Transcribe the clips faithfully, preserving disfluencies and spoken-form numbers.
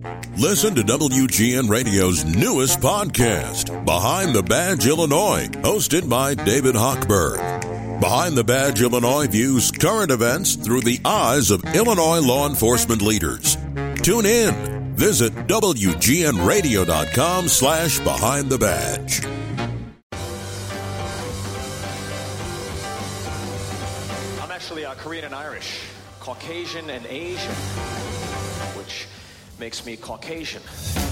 Listen to W G N Radio's newest podcast, Behind the Badge Illinois, hosted by David Hochberg. Behind the Badge Illinois views current events through the eyes of Illinois law enforcement leaders. Tune in. Visit W G N radio dot com slash Behind the Badge. I'm actually uh, Korean and Irish, Caucasian and Asian, which makes me Caucasian.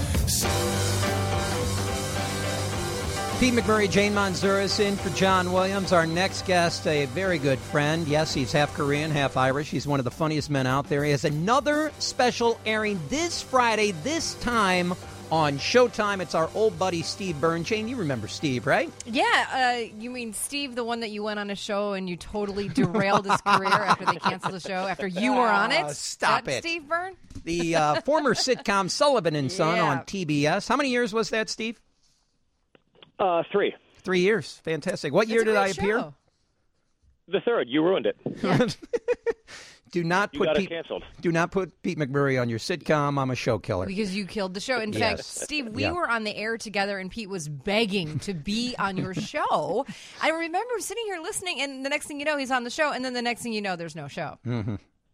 Pete McMurray, Jane Manzuris in for John Williams. Our next guest, a very good friend. Yes, he's half Korean, half Irish. He's one of the funniest men out there. He has another special airing this Friday, this time on Showtime. It's our old buddy Steve Byrne. Jane, you remember Steve, right? Yeah, uh, you mean Steve, the one that you went on a show and you totally derailed his career after they canceled the show, after you were on it? Uh, stop that it. Steve Byrne? The uh, former sitcom Sullivan and Son Yeah. on T B S. How many years was that, Steve? Uh, three. Three years. Fantastic. What year It's a did I great appear? show. The third. You ruined it. Do not You put got it Pete, canceled. do not put Pete McMurray on your sitcom. I'm a show killer. Because you killed the show. In Yes. fact, Steve, we Yeah. were on the air together and Pete was begging to be on your show. I remember sitting here listening, and the next thing you know, he's on the show, and then the next thing you know, there's no show. Mm-hmm.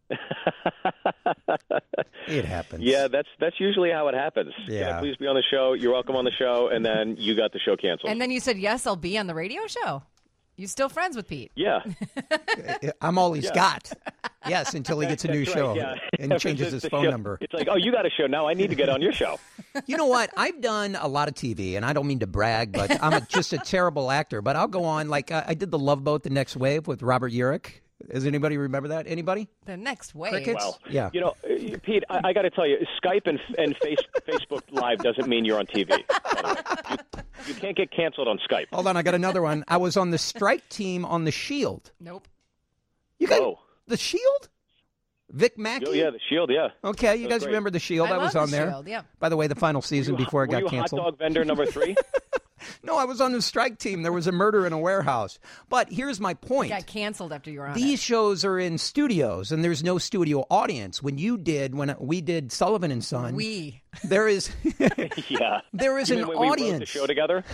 It happens. Yeah, that's that's usually how it happens. Yeah. Can I please be on the show? You're welcome on the show, and then you got the show canceled. And then you said, yes, I'll be on the radio show. You still friends with Pete? yeah. I'm all he's Yeah. got. Yes, until he gets a new That's show right, yeah. and changes It's his the phone show- number. It's like, oh, you got a show now. I need to get on your show. You know what? I've done a lot of T V, and I don't mean to brag, but I'm a, just a terrible actor. But I'll go on. Like, uh, I did The Love Boat, The Next Wave with Robert Urich. Does anybody remember that? Anybody? The next wave. Crickets? Well, Yeah. You know, uh, Pete, I, I got to tell you, Skype and and face, Facebook Live doesn't mean you're on T V. By the way. You, you can't get canceled on Skype. Hold on, I got another one. I was on the strike team on The Shield. Nope. You got Oh. The Shield? Vic Mackey? Oh, yeah, the Shield, yeah. Okay, you That's guys great. remember The Shield? I I, was love on The there. Shield, yeah. By the way, the final season Were you- before it were got you canceled. hot dog vendor number three? No, I was on the strike team. There was a murder in a warehouse. But here's my point. Got canceled after you were on These it. shows are in studios, and there's no studio audience. When you did, when we did Sullivan and Son, We. there is Yeah. there is You an mean when we wrote the audience. show together?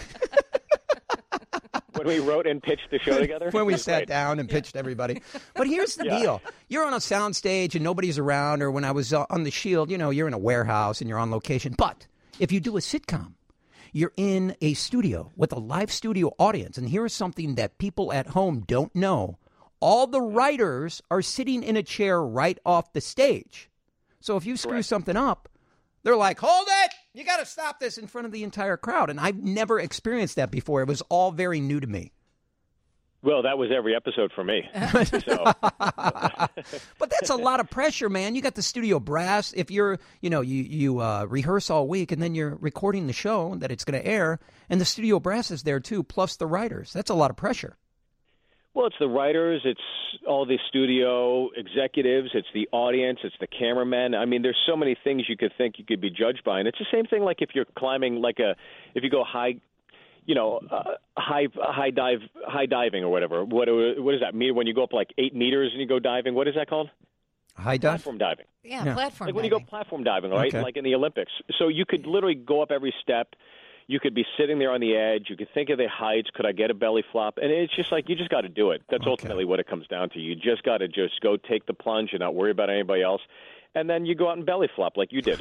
When we wrote and pitched the show together? When we That's sat right. down and pitched everybody. But here's the Yeah. deal. You're on a soundstage and nobody's around, or when I was uh, on The Shield, you know, you're in a warehouse and you're on location. But if you do a sitcom, you're in a studio with a live studio audience. And here's something that people at home don't know. All the writers are sitting in a chair right off the stage. So if you screw Correct. something up, they're like, hold it! You got to stop this in front of the entire crowd. And I've never experienced that before. It was all very new to me. Well, that was every episode for me. So, But that's a lot of pressure, man. You got the studio brass. If you're, you know, you you uh, rehearse all week and then you're recording the show that it's going to air, and the studio brass is there too, plus the writers. That's a lot of pressure. well, it's the writers, it's all the studio executives, it's the audience, it's the cameramen. I mean, there's so many things you could think you could be judged by, and it's the same thing like if you're climbing, like a, if you go high, you know, uh, high high dive, high diving or whatever. What what does that mean when you go up like eight meters and you go diving? What is that called? High dive? Platform diving. Yeah, Yeah. platform Like when you go diving. platform diving, right? Okay. Like in the Olympics. So you could literally go up every step. You could be sitting there on the edge. You could think of the heights. Could I get a belly flop? And it's just like you just got to do it. That's Okay. ultimately what it comes down to. You just got to just go take the plunge and not worry about anybody else. And then you go out and belly flop like you did.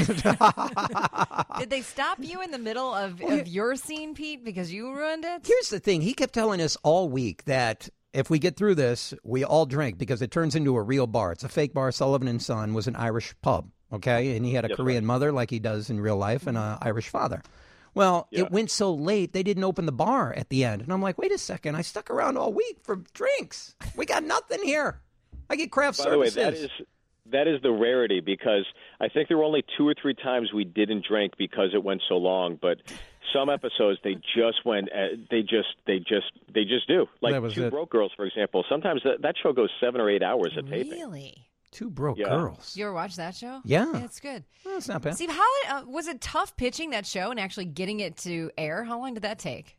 Did they stop you in the middle of, of your scene, Pete, because you ruined it? Here's the thing. He kept telling us all week that if we get through this, we all drink because it turns into a real bar. It's a fake bar. Sullivan and Son was an Irish pub, okay? And he had a Yes, Korean mother like he does in real life and an Irish father. Well, Yeah. it went so late, they didn't open the bar at the end. And I'm like, wait a second. I stuck around all week for drinks. We got nothing here. I get craft By the way, services. that is that is the rarity because I think there were only two or three times we didn't drink because it went so long. But some episodes they just went. Uh, they just they just they just do. Like That was Two it. Broke Girls, for example. Sometimes that, that show goes seven or eight hours of taping. Really? Two broke Yeah. girls. You ever watch that show? Yeah. Yeah, it's good. Well, that's not bad. Steve, how uh, was it tough pitching that show and actually getting it to air? How long did that take?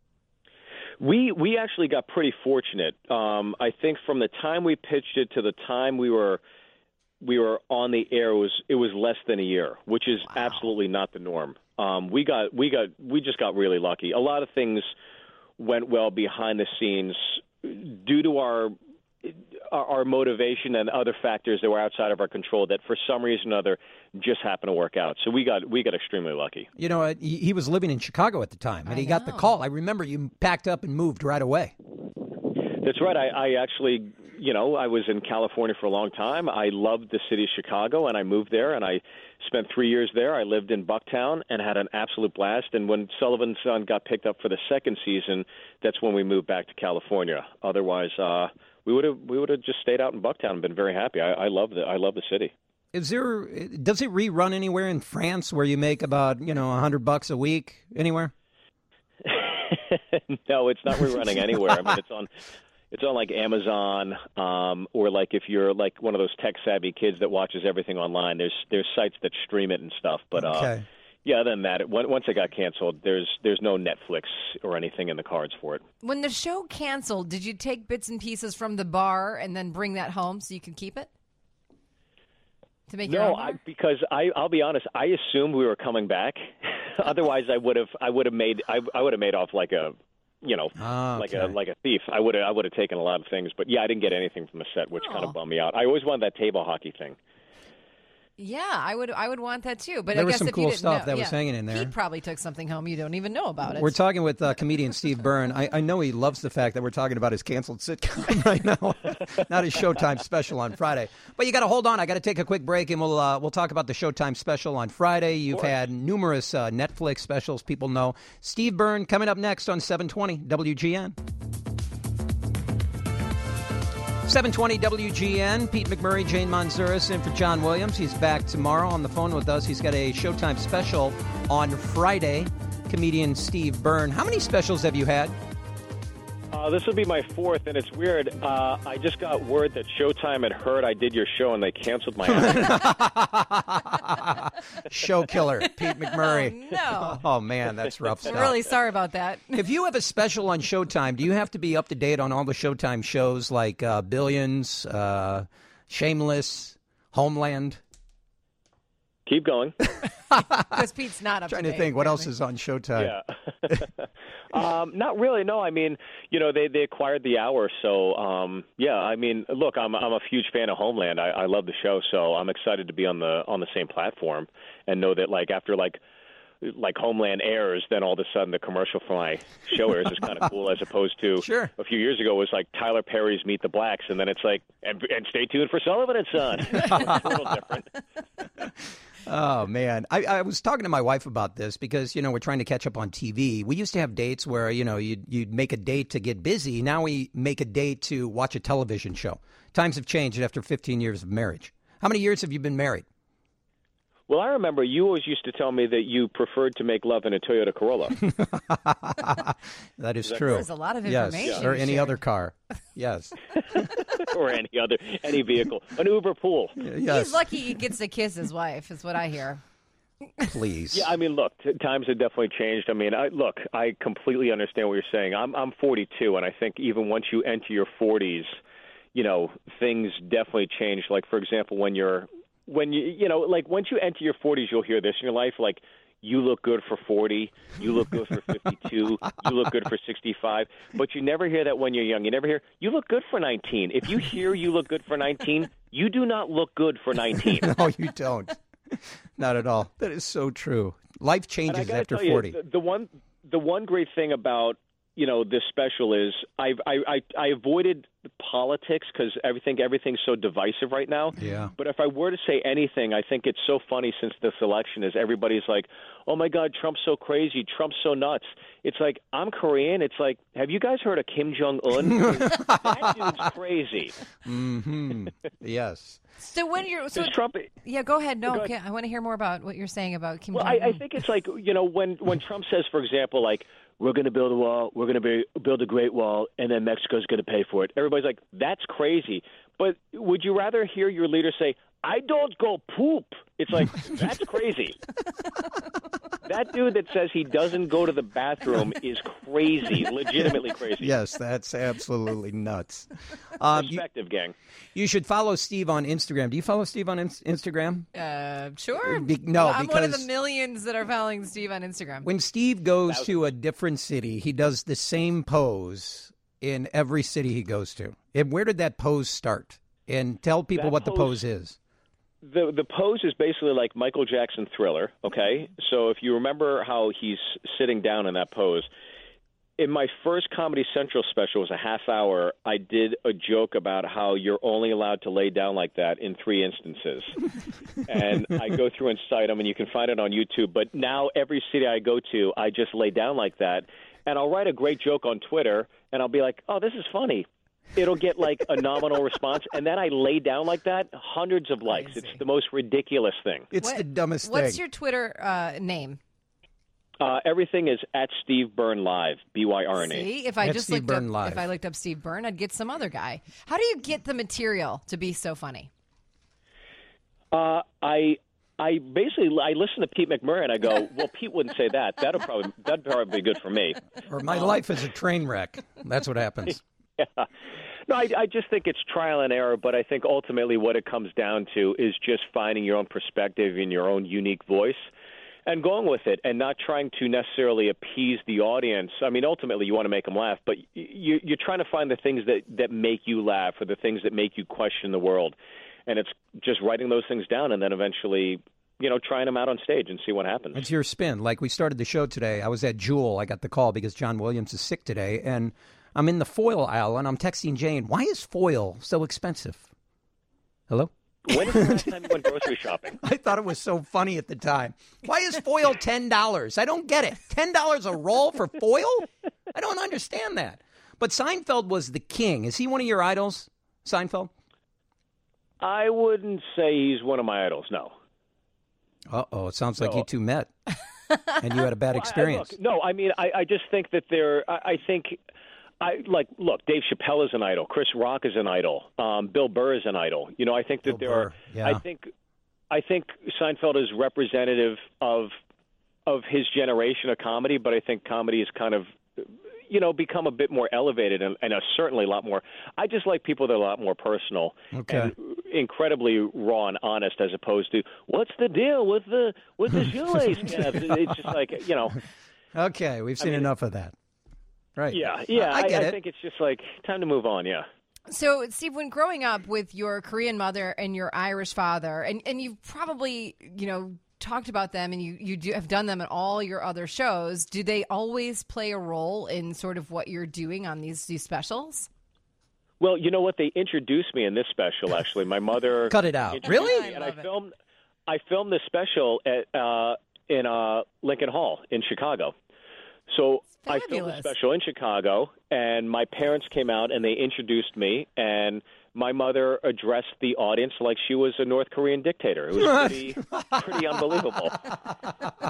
We we actually got pretty fortunate. Um, I think from the time we pitched it to the time we were we were on the air, it was it was less than a year, which is Wow. absolutely not the norm. Um, we got we got we just got really lucky. A lot of things went well behind the scenes due to our our, our motivation and other factors that were outside of our control that for some reason or other just happened to work out. So we got we got extremely lucky. You know, uh, he, he was living in Chicago at the time, and I he got the know. call. I remember you packed up and moved right away. That's right. I, I actually, you know, I was in California for a long time. I loved the city of Chicago, and I moved there, and I spent three years there. I lived in Bucktown and had an absolute blast. And when Sullivan's Son got picked up for the second season, that's when we moved back to California. Otherwise, uh, we would have we would have just stayed out in Bucktown and been very happy. I, I love the I love the city. Is there? Does it rerun anywhere in France where you make about you know a hundred bucks a week anywhere? No, it's not rerunning anywhere. I mean, it's on. It's on like Amazon, um, or like if you're like one of those tech savvy kids that watches everything online. There's there's sites that stream it and stuff. But uh, Okay. yeah, other than that, it, once it got canceled, there's there's no Netflix or anything in the cards for it. When the show canceled, did you take bits and pieces from the bar and then bring that home so you could keep it? To make your No, own bar? I, because I I'll be honest, I assumed we were coming back. Otherwise, I would have I would have made I, I would have made off like a. You know, Ah, like okay. a like a thief. I would have I would have taken a lot of things, but yeah, I didn't get anything from the set, which kind Oh. of bummed me out. I always wanted that table hockey thing. Yeah, I would. I would want that too. But There I was guess some if cool you didn't stuff know, that yeah, was hanging in there. He probably took something home you don't even know about it. We're talking with uh, comedian Steve Byrne. I, I know he loves the fact that we're talking about his canceled sitcom right now, not his Showtime special on Friday. But you got to hold on. I got to take a quick break, and we'll uh, we'll talk about the Showtime special on Friday. You've had numerous uh, Netflix specials. People know. Steve Byrne coming up next on seven twenty W G N. seven twenty W G N, Pete McMurray, Jane Manzuris in for John Williams. He's back tomorrow on the phone with us. He's got a Showtime special on Friday. Comedian Steve Byrne. How many specials have you had? Uh, this will be my fourth, and it's weird. Uh, I just got word that Showtime had heard I did your show, and they canceled my act. Show killer, Pete McMurray. Oh, no. Oh, man, that's rough I'm stuff. really sorry about that. If you have a special on Showtime, do you have to be up to date on all the Showtime shows like uh, Billions, uh, Shameless, Homeland? Keep going. Because Pete's not up Trying to to date, think what else apparently. is on Showtime. Yeah. um, not really. No, I mean, you know, they, they acquired the hour, so um, yeah. I mean, look, I'm I'm a huge fan of Homeland. I, I love the show, so I'm excited to be on the on the same platform and know that like after like. like Homeland airs, then all of a sudden the commercial for my show airs is kind of cool, as opposed to Sure. a few years ago it was like Tyler Perry's Meet the Blacks, and then it's like, and, and stay tuned for Sullivan and Son. It's a little different. Oh, man. I, I was talking to my wife about this because, you know, we're trying to catch up on T V. We used to have dates where, you know, you'd, you'd make a date to get busy. Now we make a date to watch a television show. Times have changed after fifteen years of marriage. How many years have you been married? Well, I remember you always used to tell me that you preferred to make love in a Toyota Corolla. That is true. There's a lot of Yes, information or you any shared. other car. Yes. or any other any vehicle, an Uber pool. Yes. He's lucky he gets to kiss his wife, is what I hear. Please. Yeah, I mean, look, t- times have definitely changed. I mean, I, look, I completely understand what you're saying. I'm I'm forty-two, and I think even once you enter your forties, you know, things definitely change. Like, for example, when you're when you you know, like once you enter your forties, you'll hear this in your life, like. You look good for forty. You look good for fifty-two. You look good for sixty-five. But you never hear that when you're young. You never hear, you look good for nineteen. If you hear you look good for nineteen, you do not look good for nineteen. No, you don't. Not at all. That is so true. Life And I changes gotta after tell you, forty. the, the one the one great thing about, you know, this special is I've, I, I, I avoided politics because I think everything's so divisive right now. Yeah. But if I were to say anything, I think it's so funny since this election is everybody's like, oh, my God, Trump's so crazy. Trump's so nuts. It's like, I'm Korean. It's like, have you guys heard of Kim Jong-un? That dude's crazy. Mm-hmm. Yes. So when you're so Does Trump... yeah, go ahead. No, Go ahead. okay, I want to hear more about what you're saying about Kim Well, Jong-un. I, I think it's like, you know, when, when Trump says, for example, like, we're going to build a wall, we're going to build a great wall, and then Mexico's going to pay for it. Everybody's like, that's crazy. But would you rather hear your leader say, I don't go poop? It's like, that's crazy. That dude that says he doesn't go to the bathroom is crazy, legitimately crazy. Yes, that's absolutely nuts. Um, you, Perspective, gang. you should follow Steve on Instagram. Do you follow Steve on in- Instagram? Uh, sure. Be- no, well, I'm one of because- the millions that are following Steve on Instagram. When Steve goes to a different city, he does the same pose in every city he goes to. And where did that pose start? And tell people That what the pose- pose is. The the pose is basically like Michael Jackson Thriller, okay? So if you remember how he's sitting down in that pose, in my first Comedy Central special, it was a half hour, I did a joke about how you're only allowed to lay down like that in three instances. And I go through and cite them, and you can find it on YouTube. But now every city I go to, I just lay down like that. And I'll write a great joke on Twitter, and I'll be like, oh, this is funny. It'll get like a nominal response, and then I lay down like that, hundreds of likes. Crazy. It's the most ridiculous thing. It's What- the dumbest What's thing. your Twitter uh, name? Uh, everything is at Steve Byrne Live, B Y R N E. See, if I That's just Steve looked Byrne up, Live. if I looked up Steve Byrne, I'd get some other guy. How do you get the material to be so funny? Uh, I I basically I listen to Pete McMurray and I go, well, Pete wouldn't say that. That'll probably that'd probably be good for me. Or my life is a train wreck. That's what happens. Yeah. No, I, I just think it's trial and error, but I think ultimately what it comes down to is just finding your own perspective and your own unique voice and going with it and not trying to necessarily appease the audience. I mean, ultimately you want to make them laugh, but you, you're trying to find the things that, that make you laugh or the things that make you question the world. And it's just writing those things down and then eventually, you know, trying them out on stage and see what happens. It's your spin. Like we started the show today. I was at Jewel. I got the call because John Williams is sick today. And I'm in the foil aisle and I'm texting Jane, why is foil so expensive? Hello? When is the last time you went grocery shopping? I thought it was so funny at the time. Why is foil ten dollars? I don't get it. ten dollars a roll for foil? I don't understand that. But Seinfeld was the king. Is he one of your idols, Seinfeld? I wouldn't say he's one of my idols, no. Uh-oh, it sounds like No. you two met. And you had a bad Well, I- experience. look, no, I mean, I, I just think that there. I, I think, I like. Look, Dave Chappelle is an idol. Chris Rock is an idol. Um, Bill Burr is an idol. You know, I think that Bill there Burr, are. yeah. I think, I think Seinfeld is representative of of his generation of comedy, but I think comedy is kind of, you know, become a bit more elevated and, and a certainly a lot more. I just like people that are a lot more personal Okay. and incredibly raw and honest, as opposed to what's the deal with the with the shoelace cap? It's just like, you know. Okay, we've seen mean, enough of that. Right. Yeah, yeah. I, I get I it. think it's just like time to move on. Yeah. So, Steve, when growing up with your Korean mother and your Irish father, and, and you've probably, you know, talked about them and you, you do, have done them at all your other shows, do they always play a role in sort of what you're doing on these, these specials? Well, you know what? They introduced me in this special. Actually, my mother Cut it out. introduced Really? me, I and I love it. filmed. I filmed this special at uh, in uh, Lincoln Hall in Chicago. So I filmed the Fabulous. special in Chicago, and my parents came out and they introduced me, and my mother addressed the audience like she was a North Korean dictator. It was pretty, pretty unbelievable. I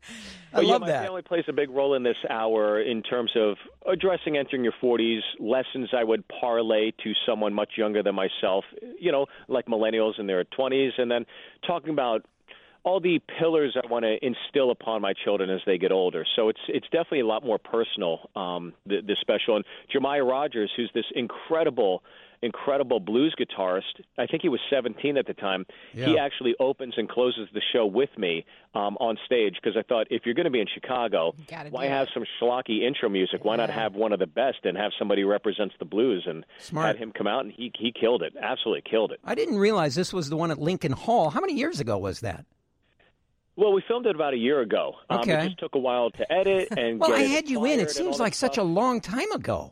But yeah, love my that. family plays a big role in this hour in terms of addressing entering your forties, lessons I would parlay to someone much younger than myself, you know, like millennials in their twenties, and then talking about all the pillars I want to instill upon my children as they get older. So it's it's definitely a lot more personal, um, the, the special. And Jeremiah Rogers, who's this incredible incredible blues guitarist. I think he was seventeen at the time. Yeah. He actually opens and closes the show with me um, on stage because I thought if you're going to be in Chicago, Gotta why do have it. some schlocky intro music? Why not Yeah. have one of the best and have somebody who represents the blues? And Smart. had him come out, and he he killed it. Absolutely killed it. I didn't realize this was the one at Lincoln Hall. How many years ago was that? Well, we filmed it about a year ago. Um, Okay. It just took a while to edit and Well, get I it had you in. inspired It and seems all like that such a stuff. long time ago.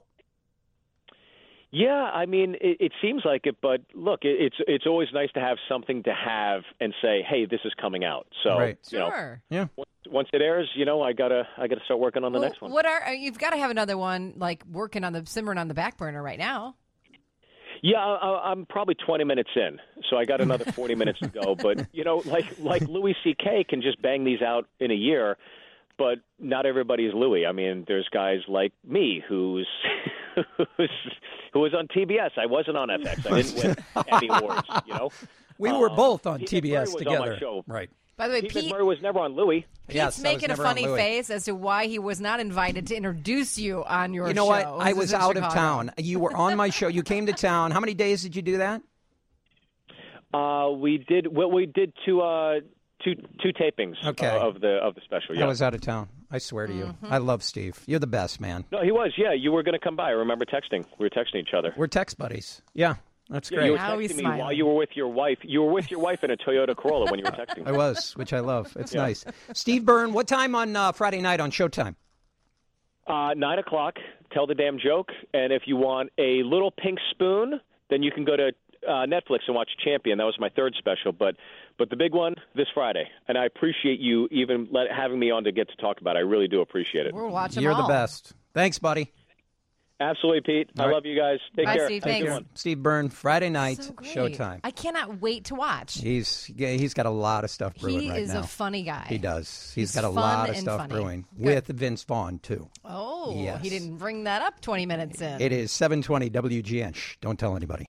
Yeah, I mean, it, it seems like it, but look, it, it's it's always nice to have something to have and say, hey, this is coming out. So, Right. you know, Sure. Yeah. once, once it airs, you know, I gotta I gotta start working on the Well, next one. What are you've got to have another one like working on the simmering on the back burner right now? Yeah, I, I'm probably twenty minutes in, so I got another forty minutes to go. But you know, like like Louis C K can just bang these out in a year, but not everybody's Louis. I mean, there's guys like me who's who's who was on T B S. I wasn't on F X. I didn't win Emmy awards. You know, We were Um, both on Pete T B S McMurray was on together. my show. Right. By the way, Pete, Pete McMurray was never on Louis. Pete's Yes, I was making a never on funny Louis. face as to why he was not invited to introduce you on your show. You know what? I This was is in out of Chicago. town. You were on my show. You came to town. How many days did you do that? Uh, we did well, we did two uh, two two tapings Okay. uh, of the of the special. Yeah. I was out of town. I swear to you. Mm-hmm. I love Steve. You're the best, man. No, he was. Yeah, you were going to come by. I remember texting. We were texting each other. We're text buddies. Yeah, that's Yeah, great. you were Now he's texting me smiling. while you were with your wife. You were with your wife in a Toyota Corolla when you were texting. I was, which I love. It's nice. Steve Byrne, what time on uh, Friday night on Showtime? Uh, nine o'clock. Tell the damn joke. And if you want a little pink spoon, then you can go to uh, Netflix and watch Champion. That was my third special, but but the big one this Friday. And I appreciate you even let, having me on to get to talk about it. I really do appreciate it. We're watching You're all. the best. Thanks, buddy. Absolutely, Pete. I right. love you guys. Take Bye, care. Steve. Have a good Thanks. one. Steve Byrne, Friday night, So great. Showtime. I cannot wait to watch. He's yeah, he's got a lot of stuff brewing He right is now. a funny guy. He does. He's he's got a fun lot of and stuff funny. brewing Good. with Vince Vaughn too. Oh, Yes. he didn't bring that up twenty minutes in. It is seven twenty W G N. Shh, don't tell anybody.